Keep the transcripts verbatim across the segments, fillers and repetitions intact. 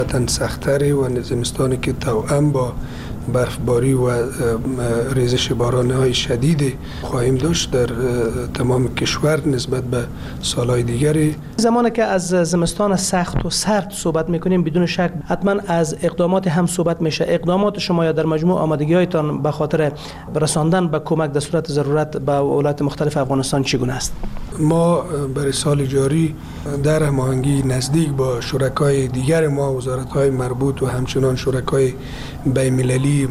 وطن سختری و زمستانی که توأم با برفباری و ریزش باران‌های شدید خواهیم داشت در تمام کشور نسبت به سالهای دیگری. زمانی که از زمستان سخت و سرد صحبت میکنیم بدون شک حتما از اقدامات هم صحبت میشه. اقدامات شما یا در مجموع آمادگی‌هایتان به خاطر رساندن به کمک در صورت ضرورت به ولایات مختلف افغانستان چگونه است؟ ما برای سال جاری در هماهنگی نزدیک با شرکای دیگر ما، وزارت‌های مربوط و همچنان شرکای بین‌المللی،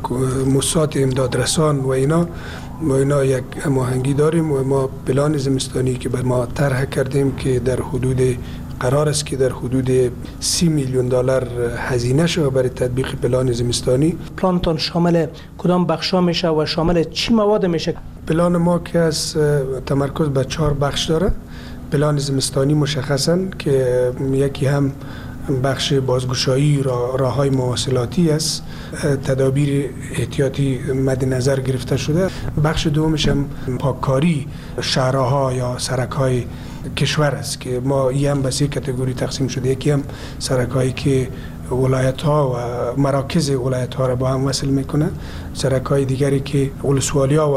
موسسات امدادرسان و اینا ما اینا یک هماهنگی داریم و ما پلان زمستانی که بر ما طرح کردیم که در حدود قرار است که در حدود سی میلیون دلار هزینه شود برای تطبیق پلان زمستانی. پلانتان شامل کدام بخشا میشه و شامل چی مواد میشه؟ پلان ما که از تمرکز به چهار بخش داره. پلان زمستانی مشخصاً که یکی هم بخش بازگشایی راه راههای مواصلاتی است، تدابیر احتیاطی مد نظر گرفته شده. بخش دومش هم پاککاری شهرها یا سرک‌های کشور است که ما این هم به سه کاتگوری تقسیم شده. یکی هم سرک‌هایی که ولایت ها و مراکز ولایت ها را با هم وصل میکنه، سرک‌های دیگری که ولسوالی ها و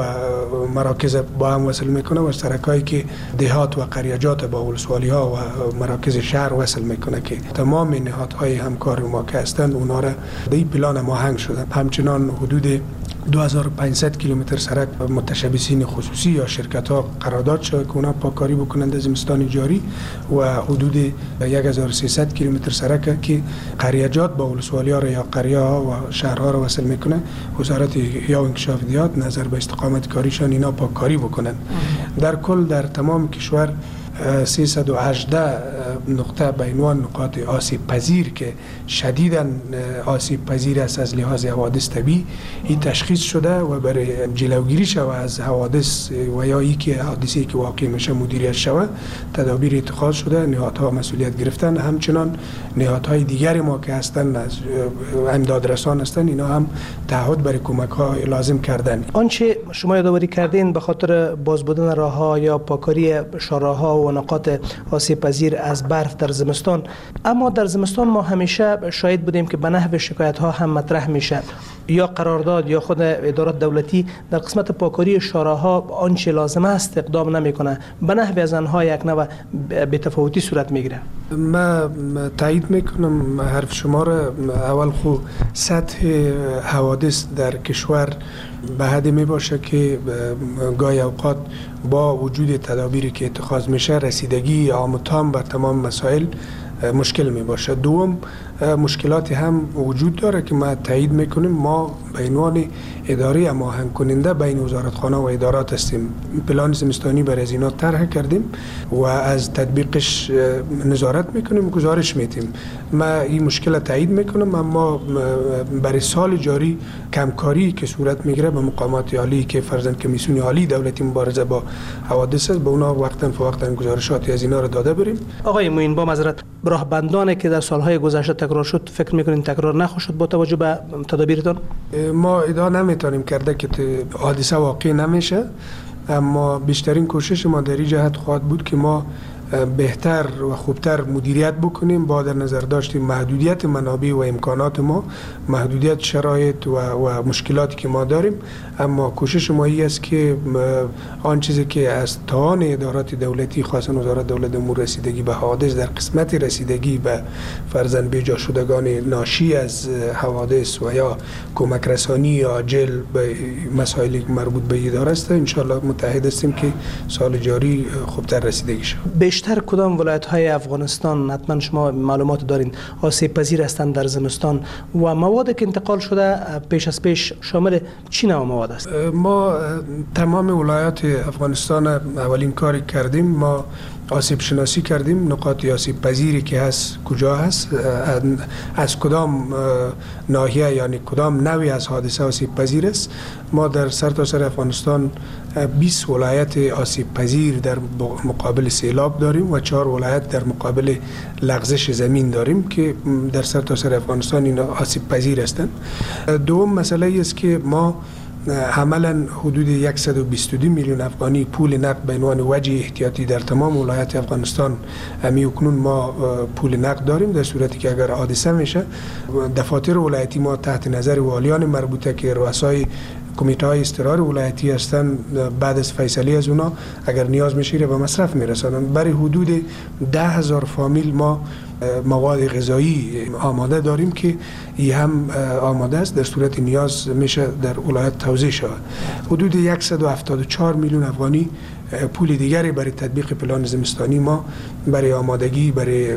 مراکز با هم وصل میکنه و سرک‌هایی که دهات و قریجات با ولسوالی ها و مراکز شهر وصل میکنه که تمام نهادهای همکار ما که هستند اونا را در این پلان هماهنگ شده. همچنان حدود دو هزار و پانصد کیلومتر سرک متشبثین خصوصی یا شرکت ها قرارداد شده که اونا پاککاری بکنند زمستان جاری و حدود یک هزار و سیصد کیلومتر سرک که قریجات با ولسوالی ها یا قریه ها و شهرها را وصل میکنه. وزارت یا انکشاف دیات نظر به استقامت کاریشان اینا پاککاری بکنند. در کل در تمام کشور سیصد و هجده نقطه به عنوان نقاط آسیب پذیر که شدیداً آسیب پذیر است از لحاظ حوادث طبیعی این تشخیص شده و برای جلوگیری شود از حوادث و یا ای که حادثه‌ای که واقع میشه مدیریت شود تدابیر اتخاذ شده. نهادها مسئولیت گرفتن، همچنان نهادهای دیگر ما که هستند از امدادرسان هستند اینا هم تعهد برای کمک ها لازم کردن. آنچه شما یادآوری کردین به خاطر باز بودن راهها یا پاککاری شاهراها و نقاط آسیب پذیر از برف در زمستان، اما در زمستان ما همیشه شاهد بودیم که به نحو شکایت ها هم مطرح میشه یا قرارداد یا خود ادارات دولتی در قسمت پاککاری شاهراها آنچه لازم است اقدام نمیکنه، به نحو از آنها یک نوع بی‌تفاوتی صورت میگیره. من تایید میکنم حرف شما را. اول خو سطح حوادث در کشور به حدی می باشه که گاهی اوقات با وجود تدابیری که اتخاذ میشه رسیدگی عام و تام بر تمام مسائل مشکل می باشه. دوم مشکلاتی هم وجود داره که ما تایید میکنیم. ما به عنوان اداره هماهنگ کننده بین وزارتخانه و ادارات هستیم. پلان زمستانی برای از اینا طرح کردیم و از تطبیقش نظارت میکنیم، گزارش میدیم. ما این مشکل تایید میکنم، اما برای سال جاری کمکاری که صورت میگیره به مقامات عالی که فرضاً کمیسیون عالی دولتی مبارزه با حوادث است، به اونا وقتاً فوقتاً گزارشاتی از اینا رو داده بریم. آقای معین، با معذرت، راهبندانی که در سالهای گذشته تکرار شد فکر میکنین تکرار نخواهد شد با توجه به تدابیرتان؟ ما ادعا نمیتونیم کرده که حادثه واقع نمیشه، اما بیشترین کوشش ما در این جهت خواهد بود که ما بهتر و خوبتر مدیریت بکنیم با در نظر داشتیم محدودیت منابع و امکانات ما، محدودیت شرایط و, و مشکلاتی که ما داریم. اما کوشش ما این است که آن چیزی که از توان ادارات دولتی خاصه وزارت دولت امور رسیدگی به حوادث در قسمت رسیدگی به فرضاً بیجا شدگان ناشی از حوادث و یا کمک رسانی عاجل به مسائلی مربوط به اداره است، ان شاء الله متحد هستیم که سال جاری خوبتر رسیدگی شود. بیشتر کدام ولایت های افغانستان حتما شما معلومات دارین آسیب پذیر هستند در زمستان و مواد که انتقال شده پیش از پیش شامل چی نوع مواد است؟ ما تمام ولایات افغانستان اولین کاری کردیم، ما آسیب شناسی کردیم، نقاط آسیب پذیری که هست کجا هست، از کدام ناحیه یعنی کدام نوعی از حادثه آسیب پذیر است. ما در سرتاسر افغانستان بیست ولایت آسیب پذیر در مقابل سیلاب داریم و چهار ولایت در مقابل لغزش زمین داریم که در سرتاسر افغانستان اینا آسیب پذیر هستند. دوم مسئله است که ما عملا حدود صد و بیست و دو میلیون افغانی پول نقد به عنوان وجه احتیاطی در تمام ولایت افغانستان امی اکنون ما پول نقد داریم، در صورتی که اگر حادثه میشه دفاتر ولایتی ما تحت نظر والیان مربوطه که رؤسای کمیته های اضطرار ولایتی هستند، بعد از فیصله از اونا اگر نیاز میشه به مصرف میرسانند. برای حدود ده هزار فامیل ما مواد غذایی آماده داریم که این هم آماده است، در صورت نیاز میشه در ولایت توزیع شود. حدود صد و هفتاد و چهار میلیون افغانی پول دیگری برای تطبیق پلان زمستانی ما برای آمادگی برای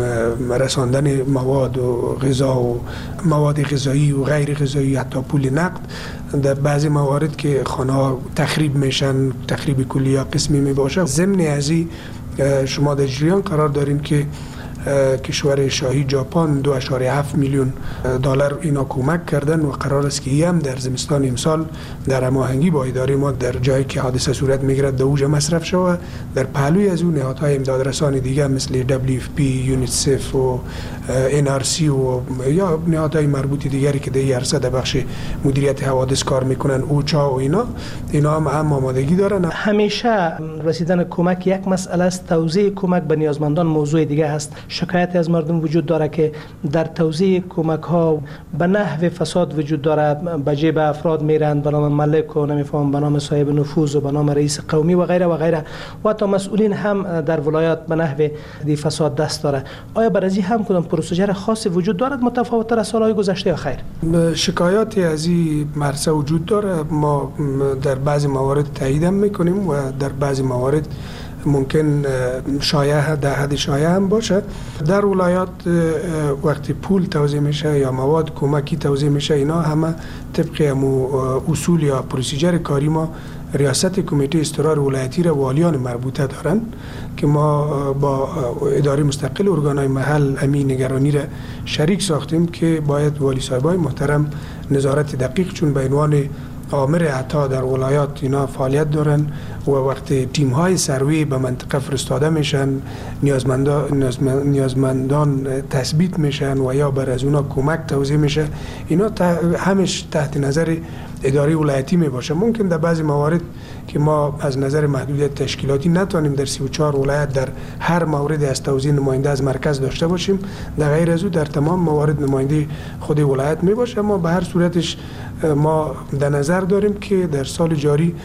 رساندن مواد و غذا و مواد غذایی و غیر غذایی، حتی پول نقد در بعضی موارد که خانه ها تخریب میشن، تخریب کلی یا قسمی می باشه. ضمن از این شما در جریان قرار دارین که کشور شاهی ژاپن دو اشاره هفت میلیون دلار اینا کمک کردن و قرار است که هم در زمستان امسال در هماهنگی با اداره ما در جایی که حادثه صورت میگیرد در اوج مصرف شود. در پهلوی از اون نهادهای امدادرسان دیگه مثل دبلیو اف پی، یونیسف و ان آر سی و یا نهادهای مربوط دیگری که در عرصه در بخش مدیریت حوادث کار میکنن، اوچا و اینا اینا هم, هم آمادگی دارن. همیشه رسیدن کمک یک مسئله است، توزیع کمک به نیازمندان موضوع دیگه است. شکایت از مردم وجود داره که در توزیع کمک ها به نحو فساد وجود داره، به جیب افراد میرند به نام ملک و نمیفهم به نام صاحب نفوذ و به نام رئیس قومی و غیره و غیره و حتی مسئولین هم در ولایات به نحو دی فساد دست داره. آیا برای هم کدام پروسیجر خاصی وجود دارد متفاوت تر از سالهای گذشته یا خیر؟ شکایاتی از این مرسه وجود داره، ما در بعضی موارد تایید هم میکنیم و در بعضی موارد ممکن شایعه در حد شایعه هم باشه. در ولایات وقتی پول توزیع میشه یا مواد کمکی توزیع میشه اینا همه طبق اصول یا پروسیجر کاری ما ریاست کمیته اضطرار ولایتی را والیان مربوطه دارن که ما با اداره مستقل ارگانهای محل امین نگرانی را شریک ساختیم که باید والی صاحبای محترم نظارت دقیق چون به عنوان آمر عطا در ولایات اینا فعالیت دارن و وقتی تیم های سروی به منطقه فرستاده میشن نیازمندان نیازمندان تثبیت میشن و یا بر از اونا کمک توزیع میشه، اینا همش تحت نظر اداره ولایتی می باشه. ممکن در بعضی موارد که ما از نظر محدودیت تشکیلاتی نتوانیم در سی و چهار ولایت در هر مورد از توزیع نماینده از مرکز داشته باشیم، در غیر از او در تمام موارد نماینده خود ولایت می باشه. اما به هر صورتش ما در نظر داریم که در سال جاری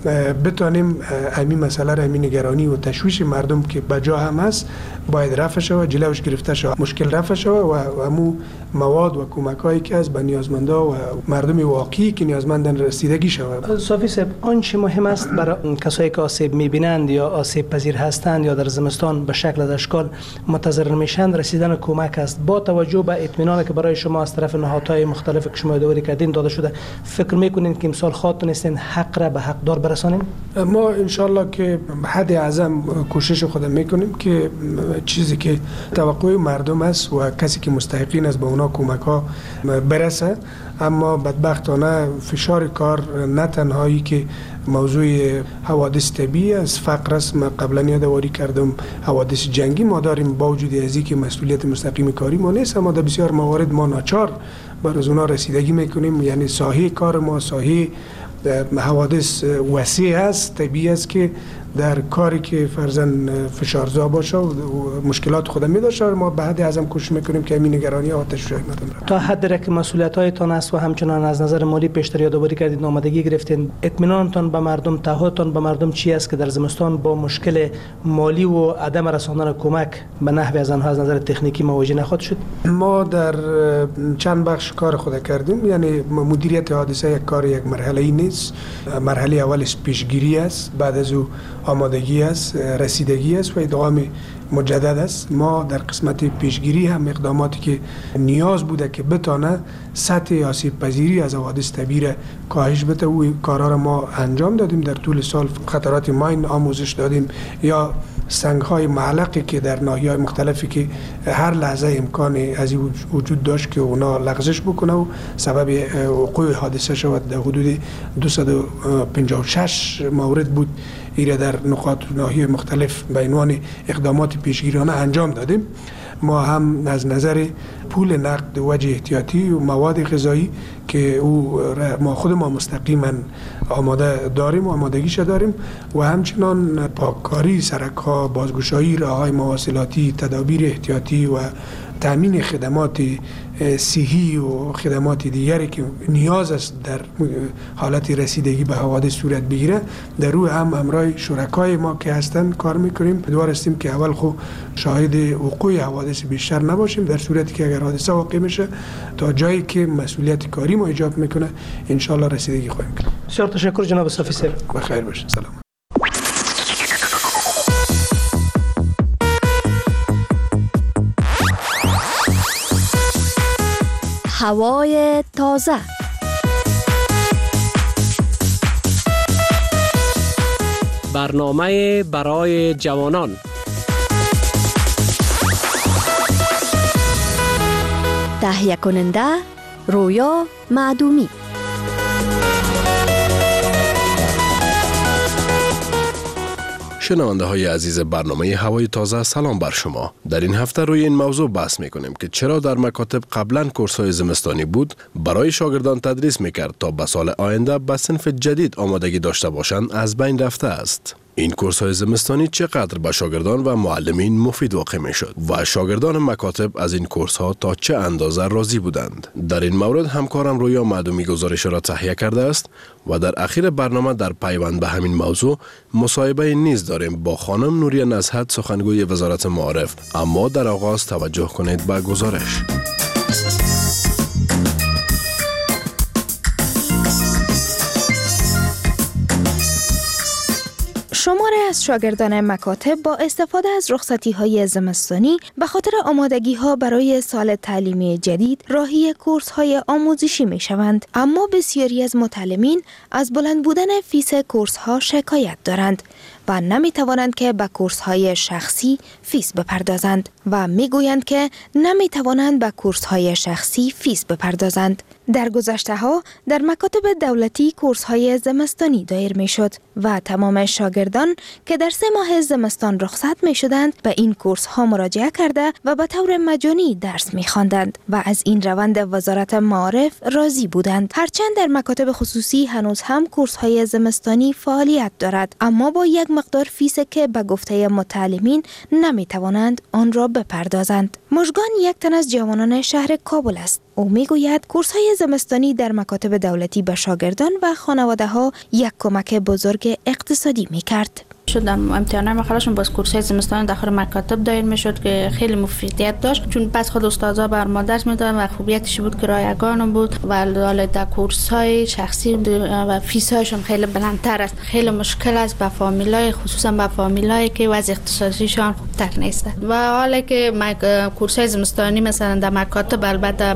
بتانیم همین مسئله را، همین نگرانی و تشویش مردم که بجا هم هست باید رفع شود، جلوش گرفته شود، مشکل رفع شود و همو مواد و کمک هایی که از به نیازمندا و مردم واقعی که نیازمندن رسیدگی شود. صافی صاحب، آنچه مهم است برای کسایی که آسیب میبینند یا آسیب پذیر هستند یا در زمستان به شکل از اشکال متضرر میشند رسیدن کمک است. با توجه به اطمینانی که برای شما از طرف نهادهای مختلف که شما اداره کردین داده شده، فکر میکنین که امسال خودتون هستین حق را به حقدار برسانیم؟ ما انشالله که حد اعظم کوشش خودم میکنیم که چیزی که توقع مردم است و کسی که مستحقین است به اونا کمک ها برسه. اما بدبختانه فشار کار نه تنهایی که موضوع حوادث طبیعی است، فقر است، من قبلا یادآوری کردم حوادث جنگی ما داریم، با وجود از اینکه مسئولیت مستقیم کاری ما نیست اما در بسیار موارد ما ناچار بر از اونا رسیدگی میکنیم. یعنی ساحه کار ما ساحه حوادث وسیع است، طبیعی است که در کاری که فرزن فشارزا باشه و مشکلات خود می داشته ما به حد اعظم کوشش میکنیم که همین نگرانی ها تشریح مردم تا حد را که مسئولیت هایتان است و همچنان از نظر مالی پیشتر یادآوری کردید، آمادگی گرفتین، اطمینانتان به مردم، تعهدتان به مردم چی است که در زمستان با مشکل مالی و عدم رساندن کمک به نحوی از آنها از نظر تکنیکی مواجه نخواهد شد؟ ما در چند بخش کار خود کردیم. یعنی مدیریت حادثه یک کار یک مرحله ای نیست. مرحله اولش پیشگیری است، بعد از او آمادگی است، رسیدگی است و ادغام مجدد است. ما در قسمت پیشگیری هم اقداماتی که نیاز بوده که بتانه سطح آسیب پذیری از حوادث طبیعی را کاهش بده و کارا را ما انجام دادیم. در طول سال خطرات ماین آموزش دادیم یا سنگ های معلقی که در ناحیه‌های مختلفی که هر لحظه امکان از این وجود داشت که اونا لغزش بکنه و سبب وقوع حادثه شود. در حدود دویست و پنجاه و شش مورد بود ایره در نقاط ناحیه مختلف به عنوان اقدامات پیشگیرانه انجام دادیم. ما هم از نظر پول نقد وجه احتیاطی و مواد غذایی که او ما خود ما مستقیما آماده داریم و آمادگیش داریم و همچنان پاککاری سرک‌ها، بازگشایی راه‌های مواصلاتی، تدابیر احتیاطی و تامین خدمات صحی و خدمات دیگری که نیاز است در حالت رسیدگی به حوادث صورت بگیره در روی هم امرای شرکای ما که هستن کار میکنیم. امیدوار هستیم که اول خو شاهد وقوع حوادث بیشتر نباشیم، در صورتی که اگر حادثه واقع میشه تا جایی که مسئولیت کاری ما ایجاب میکنه ان شاء الله رسیدگی خواهیم کرد. بسیار تشکر جناب صافی سر. بخیر باشید. سلام. هوای تازه. برنامه برای جوانان. تهیه کننده رویا معدومی. شنونده های عزیز برنامه هوای تازه، سلام بر شما. در این هفته روی این موضوع بحث میکنیم که چرا در مکاتب قبلا کورس های زمستانی بود برای شاگردان تدریس میکرد تا به سال آینده به صنف جدید آمادگی داشته باشند از بین رفته است. این کورس های زمستانی چقدر به شاگردان و معلمین مفید واقع می شد و شاگردان مکاتب از این کورس ها تا چه اندازه راضی بودند؟ در این مورد همکارم رویا معدومی گزارش را تهیه کرده است و در اخیر برنامه در پیوند به همین موضوع مصاحبه نیز داریم با خانم نوریه نصحت، سخنگوی وزارت معارف. اما در آغاز توجه کنید به گزارش. شماری از شاگردان مکاتب با استفاده از رخصتی‌های زمستانی به خاطر آمادگی‌ها برای سال تعلیمی جدید راهی کورس‌های آموزشی می‌شوند، اما بسیاری از متعلمین از بلند بودن فیس کورس‌ها شکایت دارند و نمی‌توانند که به کورس‌های شخصی فیس بپردازند و می‌گویند که نمی‌توانند به کورس‌های شخصی فیس بپردازند. در گذشته‌ها در مکاتب دولتی کورس‌های زمستانی دایر می‌شد و تمام شاگردان که در سه ماه زمستان رخصت می‌شدند به این کورس‌ها مراجعه کرده و به طور مجانی درس می‌خواندند و از این روند وزارت معارف راضی بودند. هرچند در مکاتب خصوصی هنوز هم کورس‌های زمستانی فعالیت دارد، اما با یک مقدار فیس که به گفته متعلمین نمی‌توانند آن را بپردازند. مژگان یک تن از جوانان شهر کابل است. او میگوید کورس‌های زمستانی در مکاتب دولتی به شاگردان و خانواده‌ها یک کمک بزرگ اقتصادی می‌کرد. شد در امتحانات مخالشون باز کورس‌های زمستانی داخل مکاتب دایر میشد که خیلی مفیدیت داشت، چون پس خود استادا بر ما درس میدادن و خوبیتش بود که رایگان بود و حالا در کورس‌های شخصی و فیس‌هاشون خیلی بلندتر است. خیلی مشکل است با فامیلای، خصوصا با فامیلایی که وضع اقتصادیشان خوبتر نیست و حالا که کورس‌های زمستانی مثلا در مکاتب البته